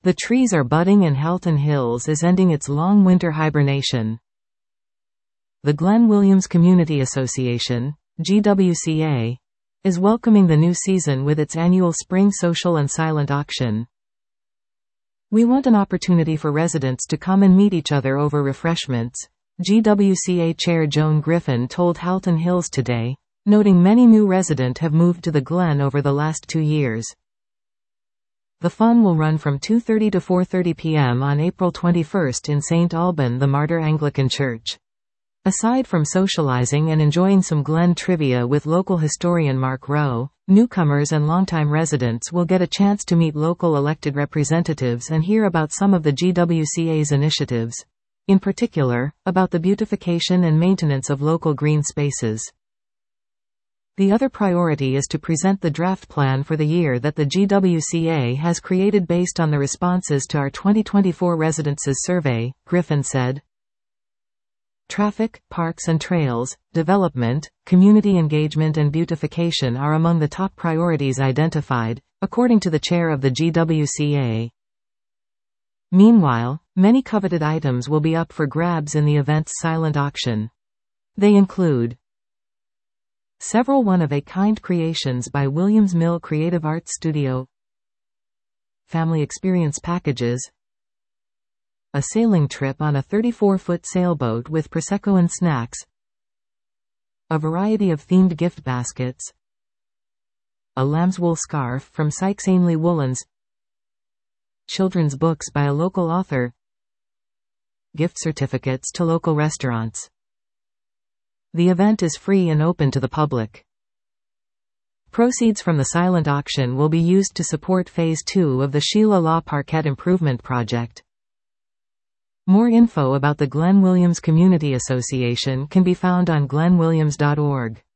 The trees are budding and Halton Hills is ending its long winter hibernation. The Glenn Williams Community Association, GWCA, is welcoming the new season with its annual spring social and silent auction. We want an opportunity for residents to come and meet each other over refreshments, GWCA Chair Joan Griffin told Halton Hills Today, noting many new residents have moved to the Glen over the last 2 years. The fun will run from 2:30 to 4:30 p.m. on April 21 in St. Alban the Martyr Anglican Church. Aside from socializing and enjoying some Glen trivia with local historian Mark Rowe, newcomers and longtime residents will get a chance to meet local elected representatives and hear about some of the GWCA's initiatives. In particular, about the beautification and maintenance of local green spaces. The other priority is to present the draft plan for the year that the GWCA has created based on the responses to our 2024 Residences Survey, Griffin said. Traffic, parks and trails, development, community engagement and beautification are among the top priorities identified, according to the chair of the GWCA. Meanwhile, many coveted items will be up for grabs in the event's silent auction. They include several one-of-a-kind creations by Williams Mill Creative Arts Studio, family experience packages, a sailing trip on a 34-foot sailboat with Prosecco and snacks, a variety of themed gift baskets, a lambswool scarf from Sykes Ainley Woolens, children's books by a local author, gift certificates to local restaurants. The event is free and open to the public. Proceeds from the silent auction will be used to support Phase 2 of the Sheila Law Parquet Improvement Project. More info about the Glenn Williams Community Association can be found on glenwilliams.org.